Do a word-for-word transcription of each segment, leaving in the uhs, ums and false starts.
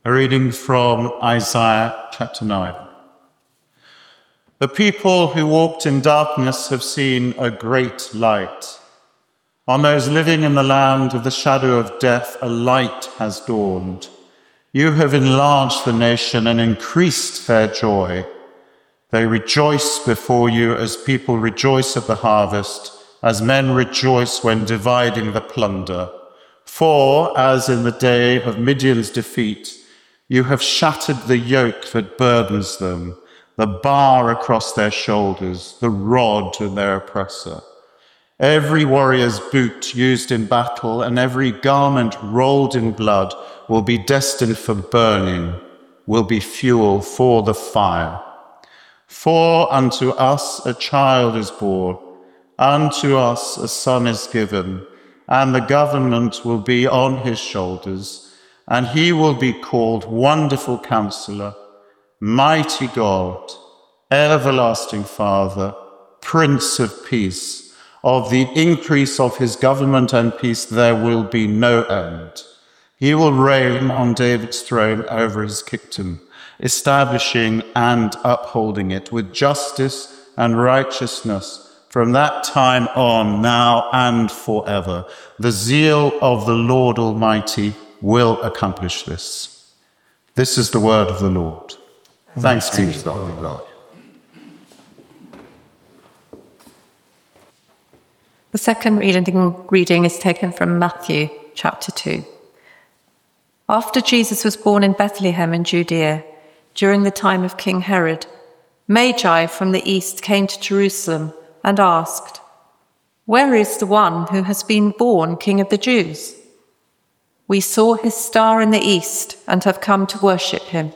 A reading from Isaiah chapter nine. The people who walked in darkness have seen a great light. On those living in the land of the shadow of death, a light has dawned. You have enlarged the nation and increased their joy. They rejoice before you as people rejoice at the harvest, as men rejoice when dividing the plunder. For, as in the day of Midian's defeat, you have shattered the yoke that burdens them, the bar across their shoulders, the rod of their oppressor. Every warrior's boot used in battle and every garment rolled in blood will be destined for burning, will be fuel for the fire. For unto us a child is born, unto us a son is given, and the government will be on his shoulders, and he will be called Wonderful Counselor, Mighty God, Everlasting Father, Prince of Peace. Of the increase of his government and peace there will be no end. He will reign on David's throne over his kingdom, establishing and upholding it with justice and righteousness from that time on, now and forever. The zeal of the Lord Almighty will accomplish this. This is the word of the Lord. Thanks be to God. The second reading, reading is taken from Matthew chapter two. After Jesus was born in Bethlehem in Judea, during the time of King Herod, Magi from the east came to Jerusalem and asked, "Where is the one who has been born King of the Jews? We saw his star in the east and have come to worship him."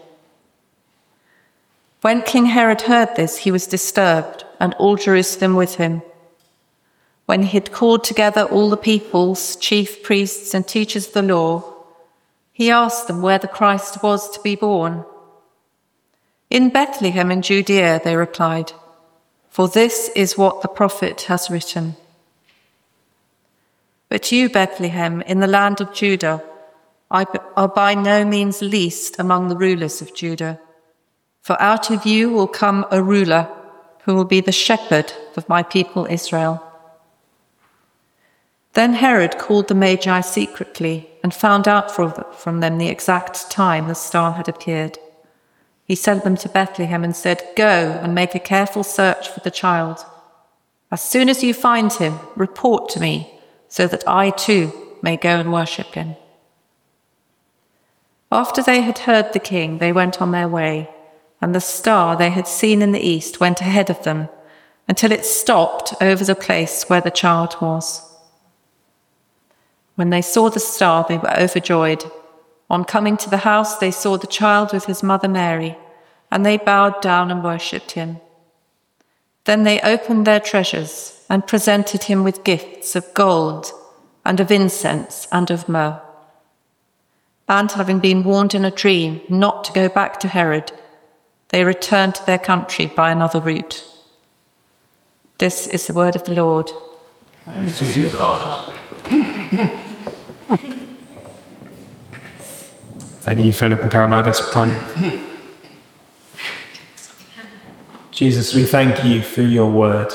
When King Herod heard this, he was disturbed, and all Jerusalem with him. When he had called together all the peoples, chief priests and teachers of the law, he asked them where the Christ was to be born. "In Bethlehem in Judea," they replied, "for this is what the prophet has written. But you, Bethlehem, in the land of Judah, are by no means least among the rulers of Judah. For out of you will come a ruler who will be the shepherd of my people Israel." Then Herod called the Magi secretly and found out from them the exact time the star had appeared. He sent them to Bethlehem and said, "Go and make a careful search for the child. As soon as you find him, report to me, so that I too may go and worship him." After they had heard the king, they went on their way, and the star they had seen in the east went ahead of them until it stopped over the place where the child was. When they saw the star, they were overjoyed. On coming to the house, they saw the child with his mother Mary, and they bowed down and worshipped him. Then they opened their treasures and presented him with gifts of gold and of incense and of myrrh. And having been warned in a dream not to go back to Herod, they returned to their country by another route. This is the word of the Lord. Thanks be to God. Thank you, Philip and Caroline, this time. Jesus, we thank you for your word.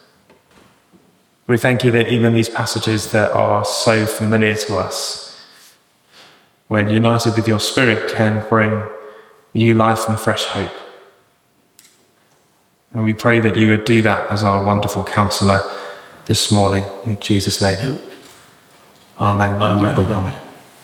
We thank you that even these passages that are so familiar to us, when united with your Spirit, can bring new life and fresh hope. And we pray that you would do that as our wonderful counsellor this morning, in Jesus' name. Amen. Amen. Amen.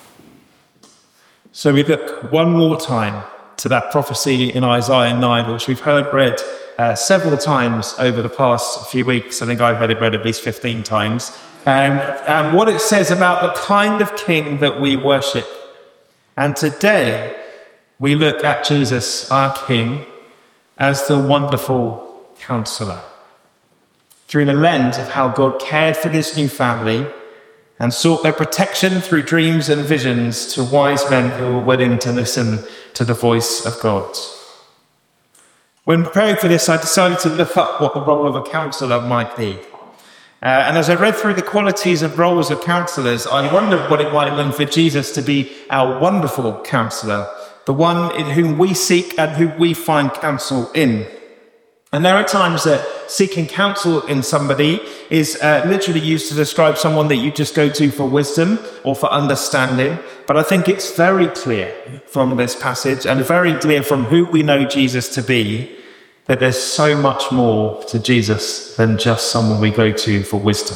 So we look one more time to that prophecy in Isaiah nine, which we've heard read uh, several times over the past few weeks. I think I've heard it read at least fifteen times. And, and what it says about the kind of king that we worship. And today we look at Jesus, our King, as the wonderful counselor, through the lens of how God cared for this new family and sought their protection through dreams and visions to wise men who were willing to listen to the voice of God. When preparing for this, I decided to look up what the role of a counsellor might be. Uh, and as I read through the qualities and roles of counsellors, I wondered what it might mean for Jesus to be our wonderful counsellor, the one in whom we seek and whom we find counsel in. And there are times that seeking counsel in somebody is uh, literally used to describe someone that you just go to for wisdom or for understanding. But I think it's very clear from this passage and very clear from who we know Jesus to be that there's so much more to Jesus than just someone we go to for wisdom.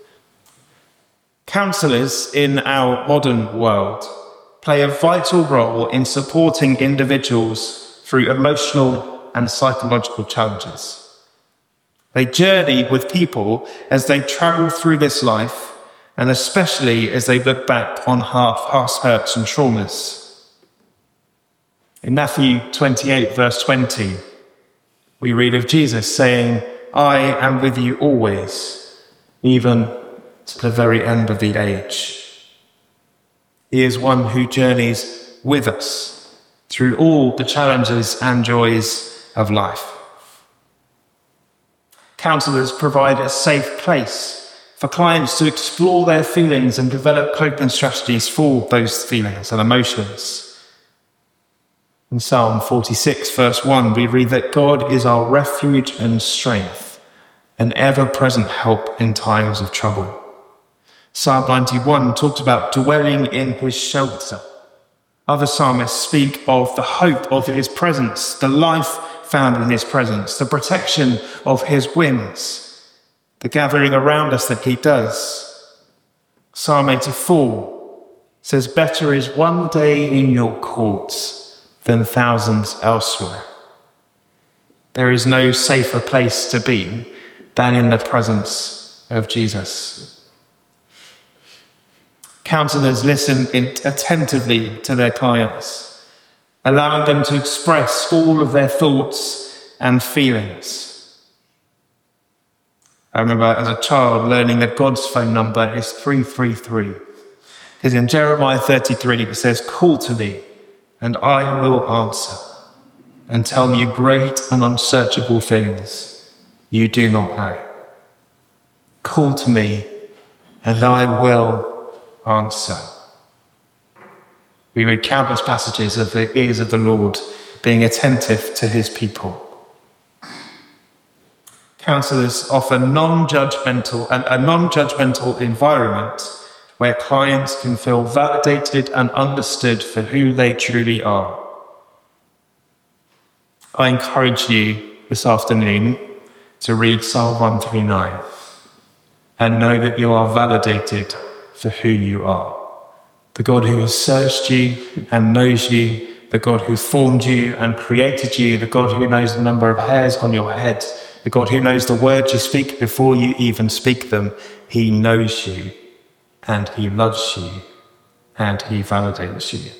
Counsellors in our modern world play a vital role in supporting individuals through emotional and psychological challenges. They journey with people as they travel through this life, and especially as they look back on past hurts and traumas. In Matthew twenty-eight, verse twenty, we read of Jesus saying, "I am with you always, even to the very end of the age." He is one who journeys with us through all the challenges and joys of life. Counsellors provide a safe place for clients to explore their feelings and develop coping strategies for those feelings and emotions. In Psalm forty-six, verse one, we read that God is our refuge and strength, an ever-present help in times of trouble. Psalm ninety-one talks about dwelling in his shelter. Other psalmists speak of the hope of his presence, the life found in his presence, the protection of his wings, the gathering around us that he does. Psalm eighty-four says, "Better is one day in your courts than thousands elsewhere." There is no safer place to be than in the presence of Jesus. Counsellors listen attentively to their clients, allowing them to express all of their thoughts and feelings. I remember as a child learning that God's phone number is three three three. Because in Jeremiah thirty-three it says, "Call to me, and I will answer, and tell you great and unsearchable things you do not know. Call to me, and I will answer." We read countless passages of the ears of the Lord being attentive to his people. Counsellors offer non-judgmental and a non-judgmental environment where clients can feel validated and understood for who they truly are. I encourage you this afternoon to read Psalm one thirty-nine and know that you are validated for who you are. The God who has searched you and knows you, the God who formed you and created you, the God who knows the number of hairs on your head, the God who knows the words you speak before you even speak them. He knows you, and he loves you, and he validates you.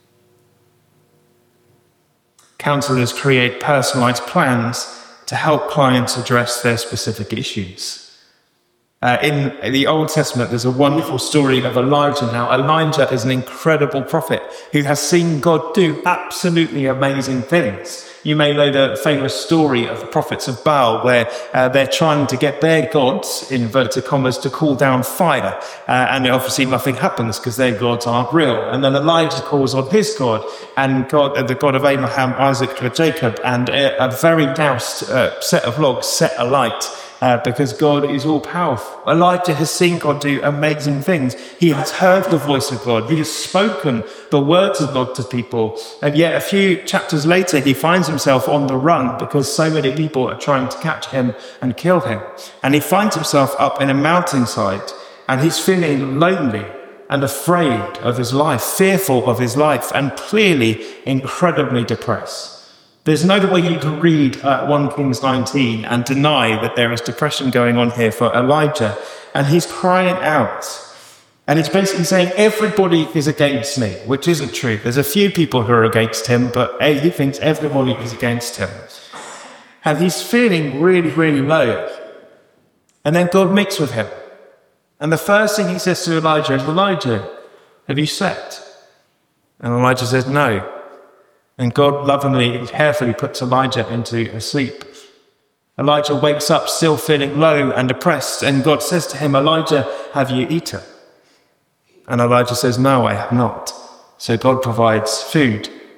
Counsellors create personalised plans to help clients address their specific issues. Uh, in the Old Testament, there's a wonderful story of Elijah. Now, Elijah is an incredible prophet who has seen God do absolutely amazing things. You may know the famous story of the prophets of Baal, where uh, they're trying to get their gods, in inverted commas, to call down fire. Uh, and obviously nothing happens because their gods aren't real. And then Elijah calls on his God, and God, uh, the God of Abraham, Isaac, and Jacob, and uh, a very doused uh, set of logs set alight. Uh, because God is all-powerful. Elijah has seen God do amazing things. He has heard the voice of God. He has spoken the words of God to people. And yet a few chapters later, he finds himself on the run because so many people are trying to catch him and kill him. And he finds himself up in a mountainside, and he's feeling lonely and afraid of his life, fearful of his life, and clearly incredibly depressed. There's no way you can read uh, First Kings nineteen and deny that there is depression going on here for Elijah. And he's crying out. And he's basically saying, everybody is against me, which isn't true. There's a few people who are against him, but hey, he thinks everybody is against him. And he's feeling really, really low. And then God meets with him. And the first thing he says to Elijah is, "Elijah, have you slept?" And Elijah says, "No." And God lovingly and carefully puts Elijah into a sleep. Elijah wakes up still feeling low and depressed, and God says to him, "Elijah, have you eaten?" And Elijah says, "No, I have not." So God provides food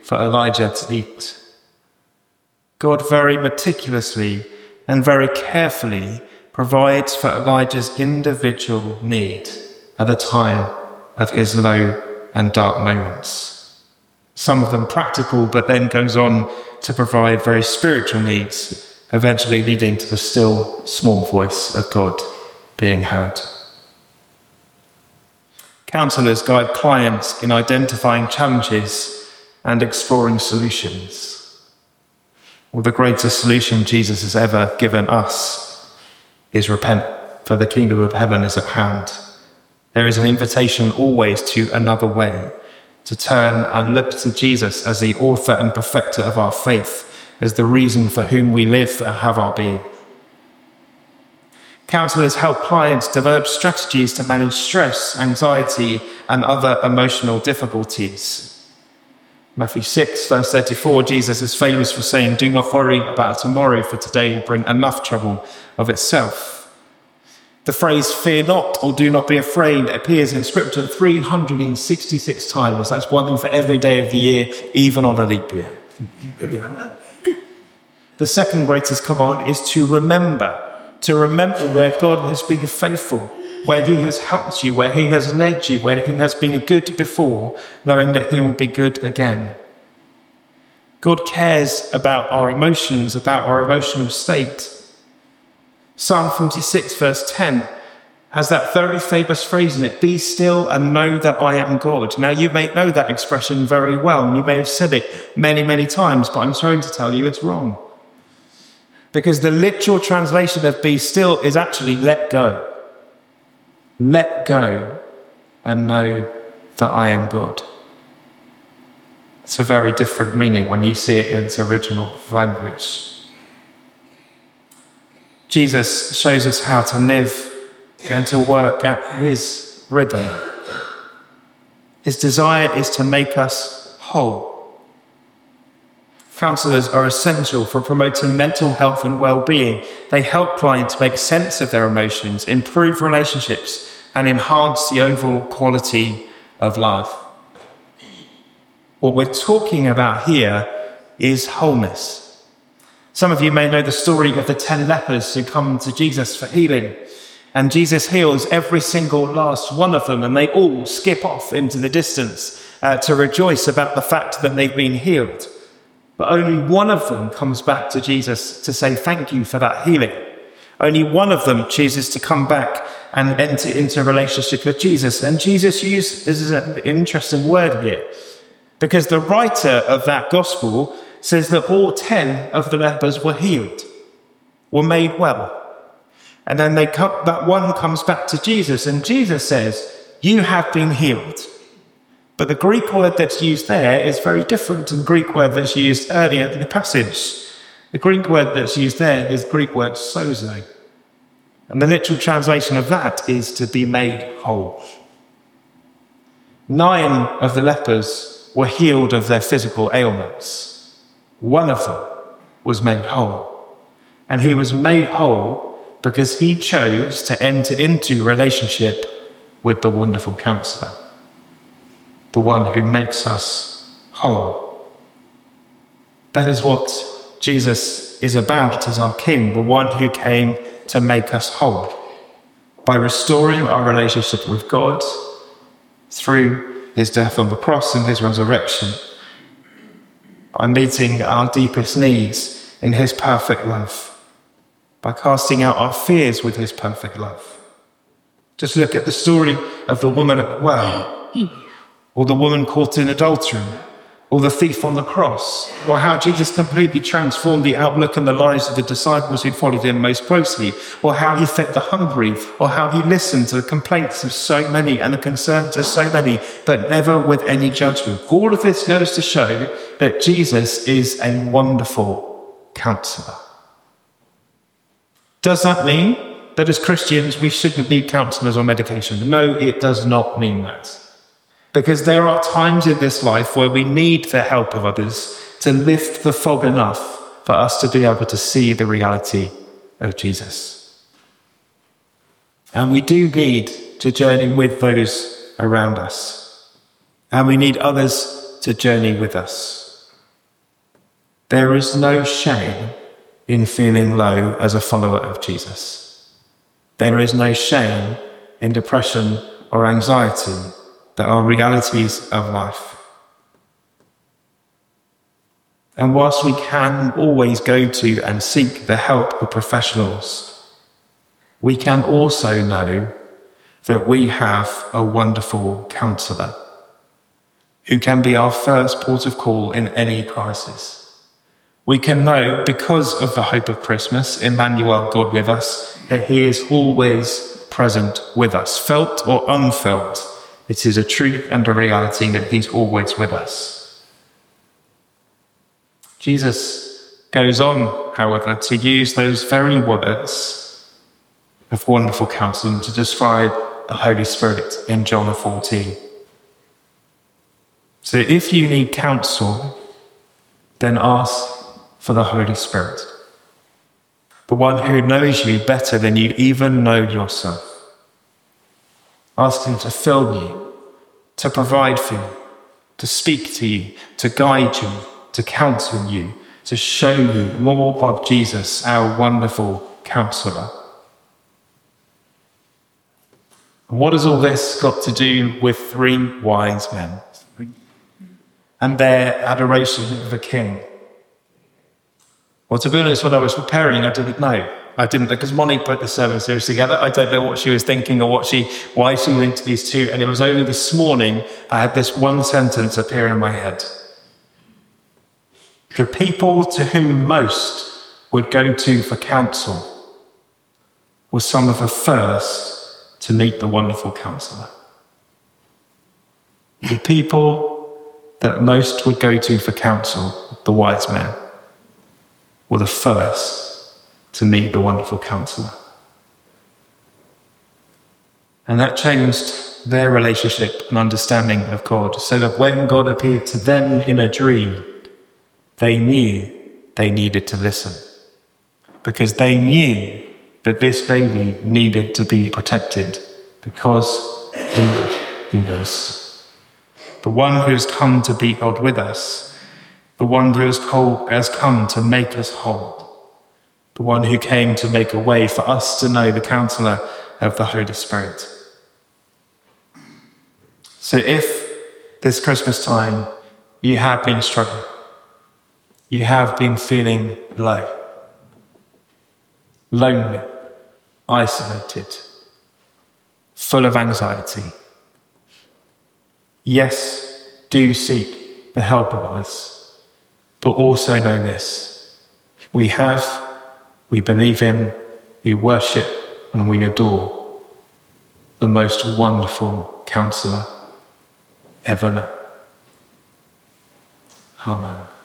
for Elijah to eat. God very meticulously and very carefully provides for Elijah's individual need at the time of his low and dark moments. Some of them practical, but then goes on to provide very spiritual needs, eventually leading to the still small voice of God being heard. Counselors guide clients in identifying challenges and exploring solutions. Well, the greatest solution Jesus has ever given us is repent, for the kingdom of heaven is at hand. There is an invitation always to another way, to turn and look to Jesus as the author and perfecter of our faith, as the reason for whom we live and have our being. Counselors help clients develop strategies to manage stress, anxiety, and other emotional difficulties. Matthew six, verse thirty-four, Jesus is famous for saying, "Do not worry about tomorrow, for today will bring enough trouble of itself." The phrase, "fear not," or "do not be afraid," appears in Scripture three hundred sixty-six times. That's one for every day of the year, even on a leap year. The second greatest command is to remember. To remember where God has been faithful, where he has helped you, where he has led you, where he has been good before, knowing that he will be good again. God cares about our emotions, about our emotional state. Psalm forty-six, verse ten, has that very famous phrase in it, "Be still and know that I am God." Now, you may know that expression very well, and you may have said it many, many times, but I'm sorry to tell you it's wrong. Because the literal translation of "be still" is actually "let go." Let go and know that I am God. It's a very different meaning when you see it in its original language. Jesus shows us how to live and to work at his rhythm. His desire is to make us whole. Counsellors are essential for promoting mental health and well-being. They help clients make sense of their emotions, improve relationships, and enhance the overall quality of life. What we're talking about here is wholeness. Some of you may know the story of the ten lepers who come to Jesus for healing. And Jesus heals every single last one of them, and they all skip off into the distance uh, to rejoice about the fact that they've been healed. But only one of them comes back to Jesus to say thank you for that healing. Only one of them chooses to come back and enter into a relationship with Jesus. And Jesus uses, this is an interesting word here, because the writer of that gospel says that all ten of the lepers were healed, were made well. And then they come, that one comes back to Jesus, and Jesus says, "You have been healed." But the Greek word that's used there is very different to the Greek word that's used earlier in the passage. The Greek word that's used there is the Greek word sozo. And the literal translation of that is to be made whole. Nine of the lepers were healed of their physical ailments. One of them was made whole. And he was made whole because he chose to enter into relationship with the wonderful counselor, the one who makes us whole. That is what Jesus is about as our King, the one who came to make us whole, by restoring our relationship with God through his death on the cross and his resurrection, by meeting our deepest needs in his perfect love, by casting out our fears with his perfect love. Just look at the story of the woman at the well, or the woman caught in adultery, or the thief on the cross, or how Jesus completely transformed the outlook and the lives of the disciples who followed him most closely, or how he fed the hungry, or how he listened to the complaints of so many and the concerns of so many, but never with any judgment. All of this goes to show that Jesus is a wonderful counselor. Does that mean that as Christians we shouldn't need counselors or medication? No, it does not mean that. Because there are times in this life where we need the help of others to lift the fog enough for us to be able to see the reality of Jesus. And we do need to journey with those around us. And we need others to journey with us. There is no shame in feeling low as a follower of Jesus. There is no shame in depression or anxiety that are realities of life. And whilst we can always go to and seek the help of professionals, we can also know that we have a wonderful counsellor who can be our first port of call in any crisis. We can know, because of the hope of Christmas, Emmanuel, God with us, that he is always present with us, felt or unfelt. It is a truth and a reality that he's always with us. Jesus goes on, however, to use those very words of wonderful counsel to describe the Holy Spirit in John fourteen. So if you need counsel, then ask for the Holy Spirit, the one who knows you better than you even know yourself. Ask him to fill you, to provide for you, to speak to you, to guide you, to counsel you, to show you more of Jesus, our wonderful counsellor. And what has all this got to do with three wise men and their adoration of the king? Well, to be honest, when I was preparing, I didn't know. I didn't, because Monique put the sermon series together. I don't know what she was thinking or what she, why she linked these two. And it was only this morning I had this one sentence appear in my head. The people to whom most would go to for counsel were some of the first to meet the wonderful counsellor. The people that most would go to for counsel, the wise men, were the first to meet the wonderful counsellor. And that changed their relationship and understanding of God, so that when God appeared to them in a dream, they knew they needed to listen, because they knew that this baby needed to be protected, because he was the one who has come to be God with us, the one who has, called, has come to make us whole, the one who came to make a way for us to know the counsellor of the Holy Spirit. So if this Christmas time you have been struggling, you have been feeling low, lonely, isolated, full of anxiety, yes, do seek the help of others, but also know this: we have, we believe in, we worship, and we adore the most wonderful counsellor ever known. Amen.